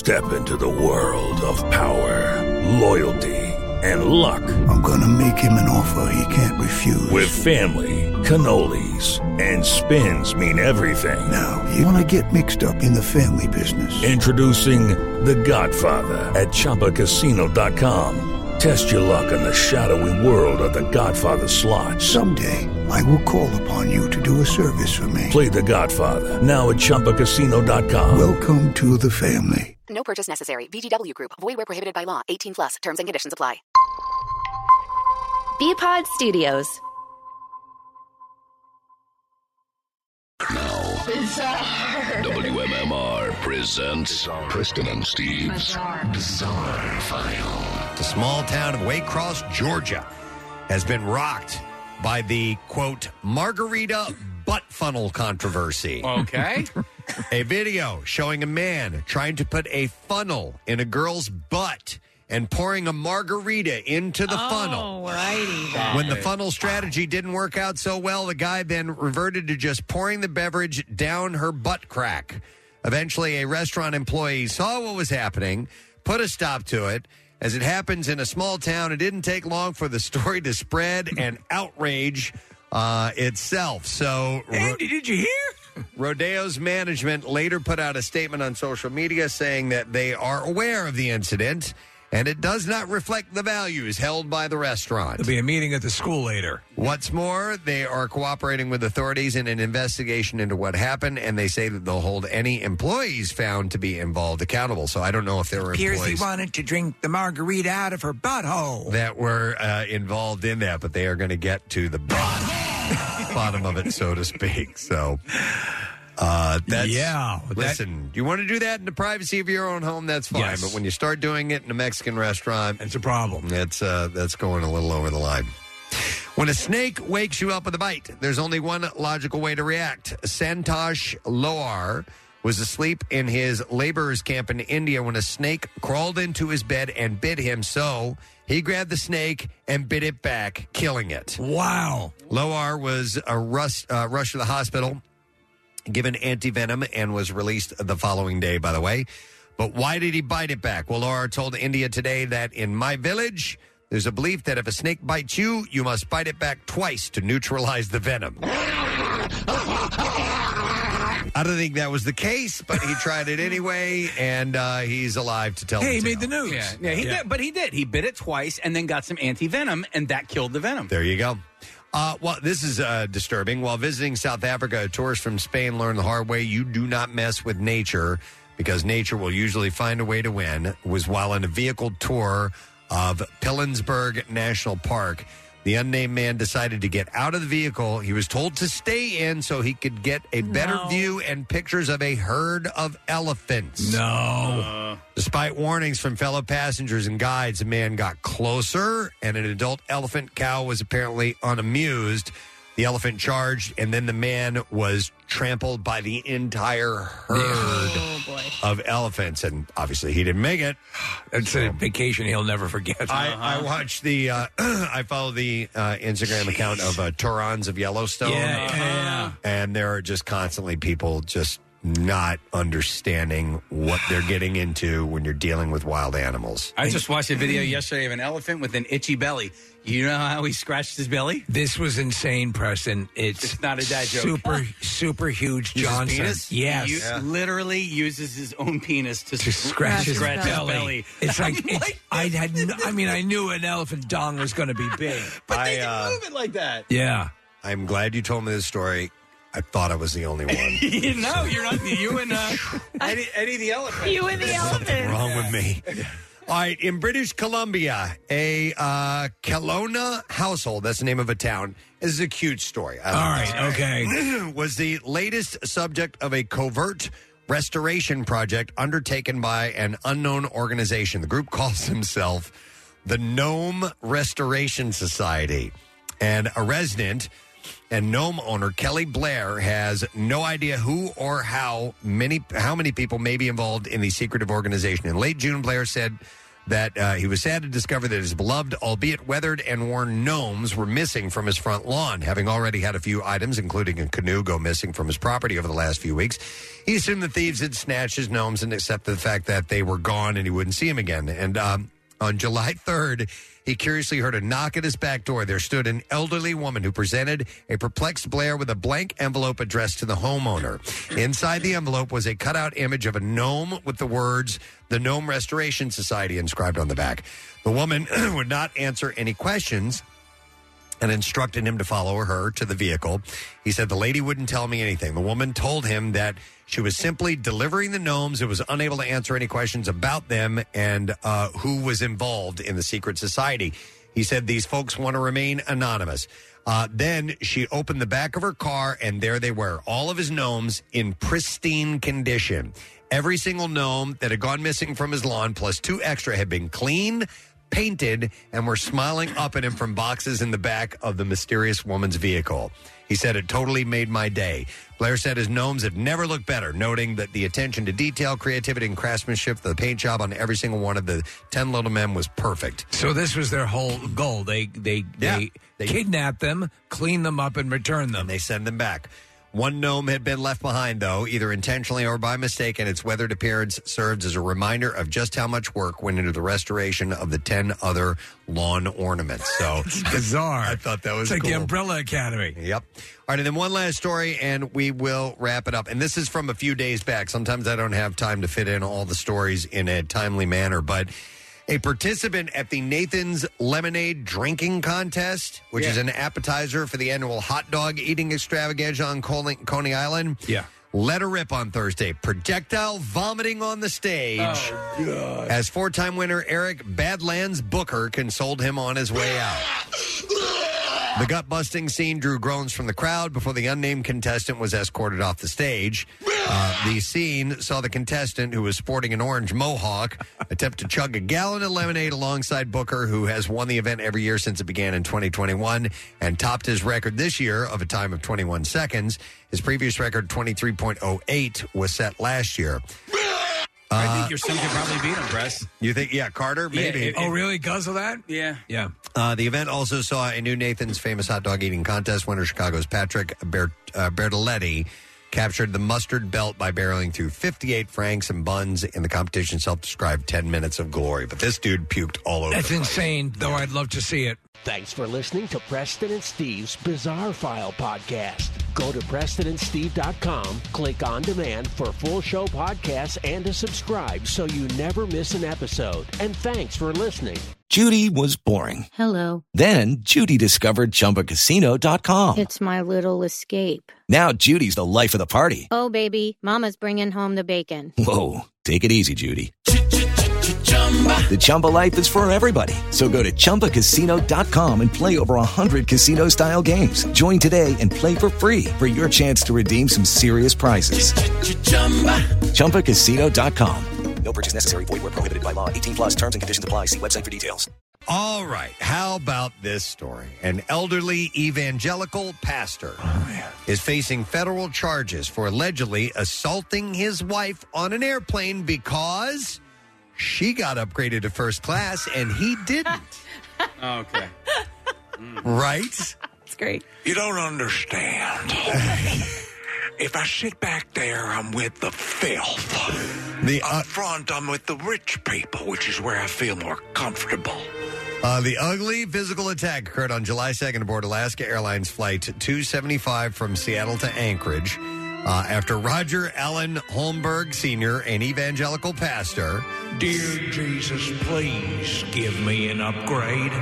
Step into the world of power, loyalty, and luck. I'm gonna make him an offer he can't refuse. With family, cannolis, and spins mean everything. Now, you wanna get mixed up in the family business. Introducing The Godfather at ChumbaCasino.com. Test your luck in the shadowy world of The Godfather slot. Someday, I will call upon you to do a service for me. Play The Godfather now at ChumbaCasino.com. Welcome to the family. No purchase necessary. VGW Group. Void where prohibited by law. 18 plus. Terms and conditions apply. Bpod Studios. Now, WMMR presents Preston and Steve's Bizarre File. The small town of Waycross, Georgia, has been rocked by the, quote, margarita butt funnel controversy. Okay. A video showing a man trying to put a funnel in a girl's butt and pouring a margarita into the funnel. Righty. When the funnel strategy didn't work out so well, the guy then reverted to just pouring the beverage down her butt crack. Eventually, a restaurant employee saw what was happening, put a stop to it. As it happens in a small town, it didn't take long for the story to spread and outrage itself. So, Andy, did you hear? Rodeo's management later put out a statement on social media saying that they are aware of the incident and it does not reflect the values held by the restaurant. There'll be a meeting at the school later. What's more, they are cooperating with authorities in an investigation into what happened, and they say that they'll hold any employees found to be involved accountable. So I don't know if there were Appears employees he wanted to drink the margarita out of her butthole. that were involved in that, but they are going to get to the bottom of it, so to speak. So... Listen, you want to do that in the privacy of your own home, that's fine. Yes. But when you start doing it in a Mexican restaurant, it's a problem. That's going a little over the line. When a snake wakes you up with a bite, there's only one logical way to react. Santosh Loar was asleep in his laborers' camp in India when a snake crawled into his bed and bit him. So he grabbed the snake and bit it back, killing it. Wow. Loar was rushed to the hospital, given antivenom, and was released the following day, by the way. But why did he bite it back? Well, Laura told India Today that in my village, there's a belief that if a snake bites you, you must bite it back twice to neutralize the venom. I don't think that was the case, but he tried it anyway, and he's alive to tell the Hey, he tale. made the news. Yeah, he did. But he did. He bit it twice and then got some anti-venom, and that killed the venom. There you go. Well, this is disturbing. While visiting South Africa, tourists from Spain learned the hard way you do not mess with nature because nature will usually find a way to win. It was while on a vehicle tour of Pilanesberg National Park. The unnamed man decided to get out of the vehicle. He was told to stay in so he could get a better view and pictures of a herd of elephants. No. Despite warnings from fellow passengers and guides, the man got closer, and an adult elephant cow was apparently unamused. The elephant charged, and then the man was trampled by the entire herd of elephants. And obviously, he didn't make it. It's a vacation he'll never forget. I watched the, I follow the Instagram account of Turons of Yellowstone. Yeah. And there are just constantly people just not understanding what they're getting into when you're dealing with wild animals. I just watched a video yesterday of an elephant with an itchy belly. You know how he scratched his belly? This was insane, Preston. It's not a dad joke. Super huge Uses Johnson. penis? Yes. He literally uses his own penis to Scratch his belly. belly. It's like, I knew an elephant dong was going to be big. But they can move it like that. Yeah. I'm glad you told me this story. I thought I was the only one. No, you're not. You and Eddie the elephant. You and the elephant. Wrong with me. All right, in British Columbia, a Kelowna household, that's the name of a town, this is a cute story. All right, okay. Was the latest subject of a covert restoration project undertaken by an unknown organization. The group calls themselves the Gnome Restoration Society. And a resident and gnome owner, Kelly Blair, has no idea who or how many people may be involved in the secretive organization. In late June, Blair said that he was sad to discover that his beloved, albeit weathered and worn gnomes were missing from his front lawn. Having already had a few items, including a canoe, go missing from his property over the last few weeks, he assumed the thieves had snatched his gnomes and accepted the fact that they were gone and he wouldn't see them again. And on July 3rd, he curiously heard a knock at his back door. There stood an elderly woman who presented a perplexed Blair with a blank envelope addressed to the homeowner. Inside the envelope was a cutout image of a gnome with the words, "The Gnome Restoration Society," inscribed on the back. The woman would not answer any questions and instructed him to follow her to the vehicle. He said, "The lady wouldn't tell me anything." The woman told him that she was simply delivering the gnomes and was unable to answer any questions about them and who was involved in the secret society. He said, "These folks want to remain anonymous." Then she opened the back of her car, and there they were, all of his gnomes in pristine condition. Every single gnome that had gone missing from his lawn, plus 2 extra, had been cleaned, painted, and were smiling up at him from boxes in the back of the mysterious woman's vehicle. He said, "It totally made my day." Blair said his gnomes had never looked better, noting that the attention to detail, creativity, and craftsmanship, the paint job on every single one of the 10 little men was perfect. So this was their whole goal. They kidnap them, clean them up, and return them. And they send them back. One gnome had been left behind, though, either intentionally or by mistake, and its weathered appearance serves as a reminder of just how much work went into the restoration of the 10 other lawn ornaments. So it's bizarre. I thought that was It's like cool. the Umbrella Academy. Yep. All right, and then one last story, and we will wrap it up. And this is from a few days back. Sometimes I don't have time to fit in all the stories in a timely manner, but a participant at the Nathan's Lemonade Drinking Contest, which is an appetizer for the annual hot dog eating extravaganza on Coney Island, let her rip on Thursday. Projectile vomiting on the stage as 4-time winner Eric Badlands Booker consoled him on his way out. The gut-busting scene drew groans from the crowd before the unnamed contestant was escorted off the stage. The scene saw the contestant, who was sporting an orange mohawk, attempt to chug a gallon of lemonade alongside Booker, who has won the event every year since it began in 2021 and topped his record this year of a time of 21 seconds. His previous record, 23.08, was set last year. I think your son could probably beat him, Press. You think, Carter? Maybe. Oh, really? Guzzle that? Yeah. Yeah. The event also saw a new Nathan's Famous Hot Dog Eating Contest winner, Chicago's Patrick Bertoletti, captured the mustard belt by barreling through 58 franks and buns in the competition's self-described 10 minutes of glory. But this dude puked all over. That's insane, though I'd love to see it. Thanks for listening to Preston and Steve's Bizarre File podcast. Go to PrestonandSteve.com, click on demand for full show podcasts and to subscribe so you never miss an episode. And thanks for listening. Judy was boring. Hello. Then Judy discovered ChumbaCasino.com. It's my little escape. Now Judy's the life of the party. Oh, baby, mama's bringing home the bacon. Whoa, take it easy, Judy. The Chumba life is for everybody. So go to ChumbaCasino.com and play over 100 casino-style games. Join today and play for free for your chance to redeem some serious prizes. ChumbaCasino.com. No purchase necessary. Void where prohibited by law. 18 plus terms and conditions apply. See website for details. All right. How about this story? An elderly evangelical pastor is facing federal charges for allegedly assaulting his wife on an airplane because she got upgraded to first class and he didn't. Okay. Right? That's great. You don't understand. If I sit back there, I'm with the filth. Up front, I'm with the rich people, which is where I feel more comfortable. The ugly physical attack occurred on July 2nd aboard Alaska Airlines Flight 275 from Seattle to Anchorage after Roger Allen Holmberg Sr., an evangelical pastor. Dear Jesus, please give me an upgrade.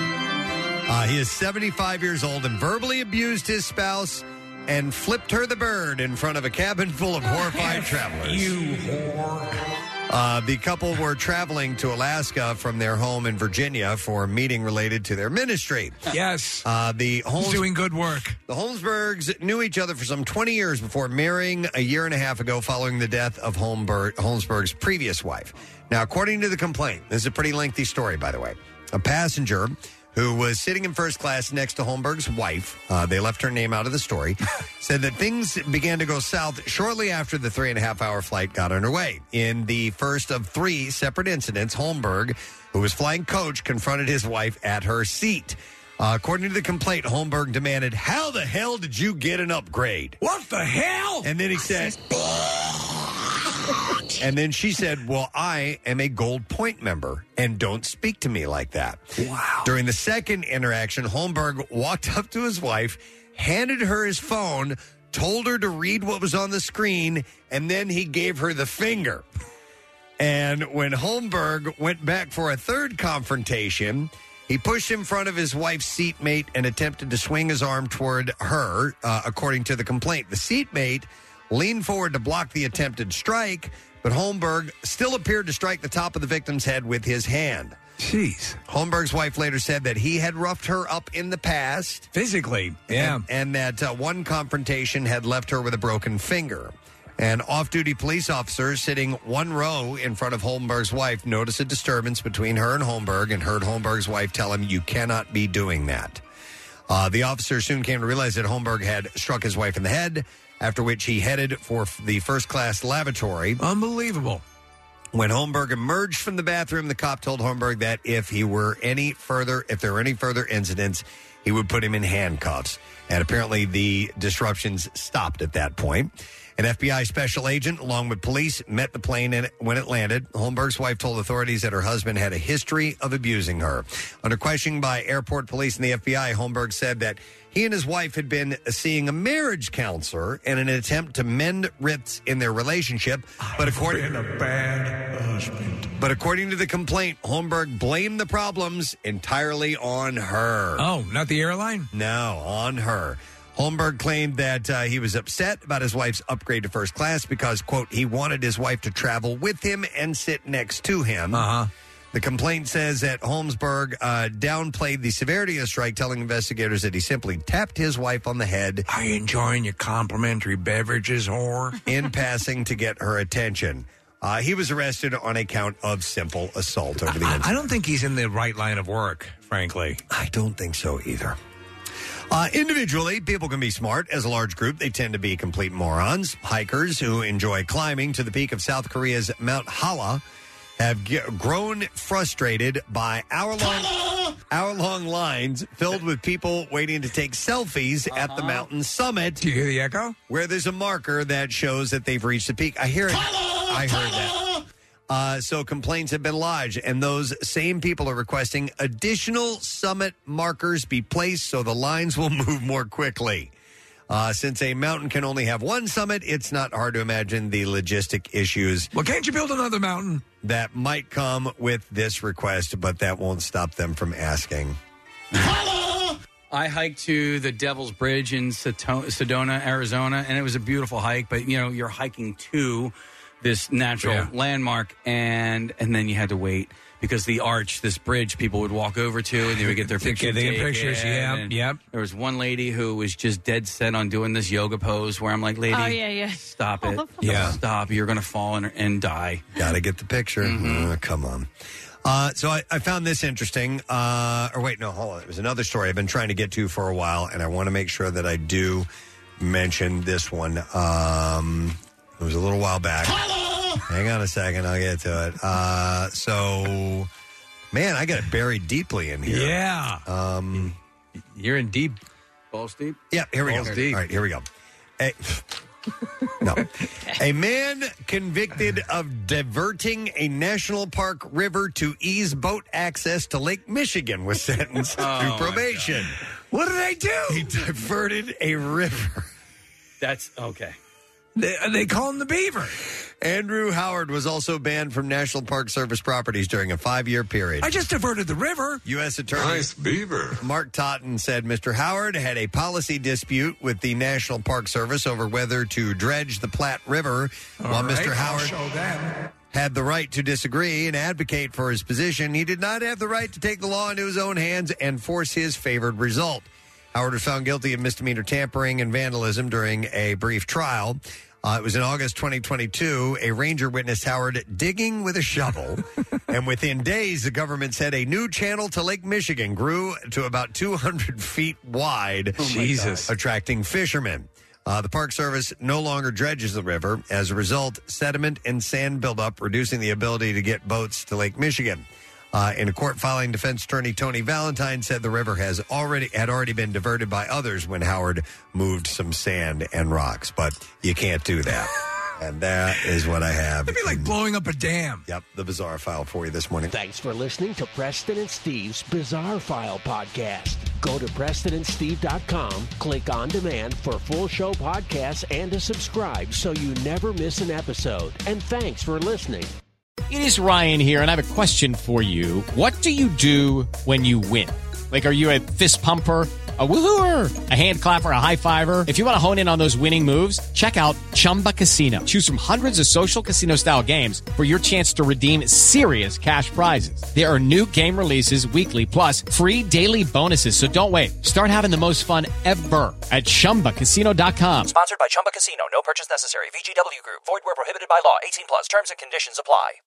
He is 75 years old and verbally abused his spouse and flipped her the bird in front of a cabin full of horrified travelers. You whore. The couple were traveling to Alaska from their home in Virginia for a meeting related to their ministry. Yes. He's doing good work. The Holmbergs knew each other for some 20 years before marrying a year and a half ago following the death of Holmberg's previous wife. Now, according to the complaint, this is a pretty lengthy story, by the way. A passenger who was sitting in first class next to Holmberg's wife, they left her name out of the story, said that things began to go south shortly after the 3.5-hour flight got underway. In the first of 3 separate incidents, Holmberg, who was flying coach, confronted his wife at her seat. According to the complaint, Holmberg demanded, "How the hell did you get an upgrade?" What the hell? And then he said... And then she said, "Well, I am a Gold Point member, and don't speak to me like that." Wow. During the second interaction, Holmberg walked up to his wife, handed her his phone, told her to read what was on the screen, and then he gave her the finger. And when Holmberg went back for a third confrontation, he pushed in front of his wife's seatmate and attempted to swing his arm toward her, according to the complaint. The seatmate leaned forward to block the attempted strike, but Holmberg still appeared to strike the top of the victim's head with his hand. Jeez. Holmberg's wife later said that he had roughed her up in the past. Physically, yeah. And that one confrontation had left her with a broken finger. An off-duty police officer sitting one row in front of Holmberg's wife noticed a disturbance between her and Holmberg and heard Holmberg's wife tell him, "You cannot be doing that." The officer soon came to realize that Holmberg had struck his wife in the head, after which he headed for the first-class lavatory. Unbelievable. When Holmberg emerged from the bathroom, the cop told Holmberg that if there were any further incidents, he would put him in handcuffs. And apparently the disruptions stopped at that point. An FBI special agent, along with police, met the plane when it landed. Holmberg's wife told authorities that her husband had a history of abusing her. Under questioning by airport police and the FBI, Holmberg said that he and his wife had been seeing a marriage counselor in an attempt to mend rifts in their relationship. But according a bad husband. But according to the complaint, Holmberg blamed the problems entirely on her. Oh, not the airline? No, on her. Holmberg claimed that he was upset about his wife's upgrade to first class because, quote, he wanted his wife to travel with him and sit next to him. Uh-huh. The complaint says that Holmberg downplayed the severity of the strike, telling investigators that he simply tapped his wife on the head. Are you enjoying your complimentary beverages, whore? In passing to get her attention. He was arrested on a count of simple assault over the incident. I don't think he's in the right line of work, frankly. I don't think so either. Individually, people can be smart. As a large group, they tend to be complete morons. Hikers who enjoy climbing to the peak of South Korea's Mount Halla have grown frustrated by hour-long lines filled with people waiting to take selfies at the mountain summit. Do you hear the echo? Where there's a marker that shows that they've reached the peak. I hear it. I heard that. So complaints have been lodged, and those same people are requesting additional summit markers be placed so the lines will move more quickly. Since a mountain can only have one summit, it's not hard to imagine the logistic issues. Well, can't you build another mountain? That might come with this request, but that won't stop them from asking. I hiked to the Devil's Bridge in Sedona, Arizona, and it was a beautiful hike. But, you know, you're hiking to this natural landmark, and then you had to wait because the arch, this bridge, people would walk over to, and they would get their pictures taken. Pictures, yep. There was one lady who was just dead set on doing this yoga pose where I'm like, lady, stop it. Stop. You're going to fall and die. Got to get the picture. Come on. So I found this interesting. Hold on. It was another story I've been trying to get to for a while, and I want to make sure that I do mention this one. It was a little while back. Hang on a second. I'll get to it. Man, I got it buried deeply in here. Yeah. You're in deep. Balls deep? Yeah, here we go. Deep. All right, here we go. No. A man convicted of diverting a national park river to ease boat access to Lake Michigan was sentenced to probation. What did I do? He diverted a river. That's okay. They call him the Beaver. Andrew Howard was also banned from National Park Service properties during a 5-year period. I just diverted the river. U.S. Attorney Nice beaver. Mark Totten said Mr. Howard had a policy dispute with the National Park Service over whether to dredge the Platte River, while Mr. Howard had the right to disagree and advocate for his position. He did not have the right to take the law into his own hands and force his favored result. Howard was found guilty of misdemeanor tampering and vandalism during a brief trial. It was in August 2022. A ranger witnessed Howard digging with a shovel And within days, the government said a new channel to Lake Michigan grew to about 200 feet wide. Jesus. Attracting fishermen. The Park Service no longer dredges the river. As a result, sediment and sand build up, reducing the ability to get boats to Lake Michigan. In a court filing, defense attorney Tony Valentine said the river had already been diverted by others when Howard moved some sand and rocks. But you can't do that. And that is what I have. It'd be like blowing up a dam. Yep, the Bizarre File for you this morning. Thanks for listening to Preston and Steve's Bizarre File podcast. Go to PrestonandSteve.com, click on demand for full show podcasts and to subscribe so you never miss an episode. And thanks for listening. It is Ryan here, and I have a question for you. What do you do when you win? Like, are you a fist pumper? A woohooer, a hand clapper, a high fiver. If you want to hone in on those winning moves, check out Chumba Casino. Choose from hundreds of social casino style games for your chance to redeem serious cash prizes. There are new game releases weekly, plus free daily bonuses. So don't wait. Start having the most fun ever at ChumbaCasino.com. Sponsored by Chumba Casino. No purchase necessary. VGW Group. Void where prohibited by law. 18 plus. Terms and conditions apply.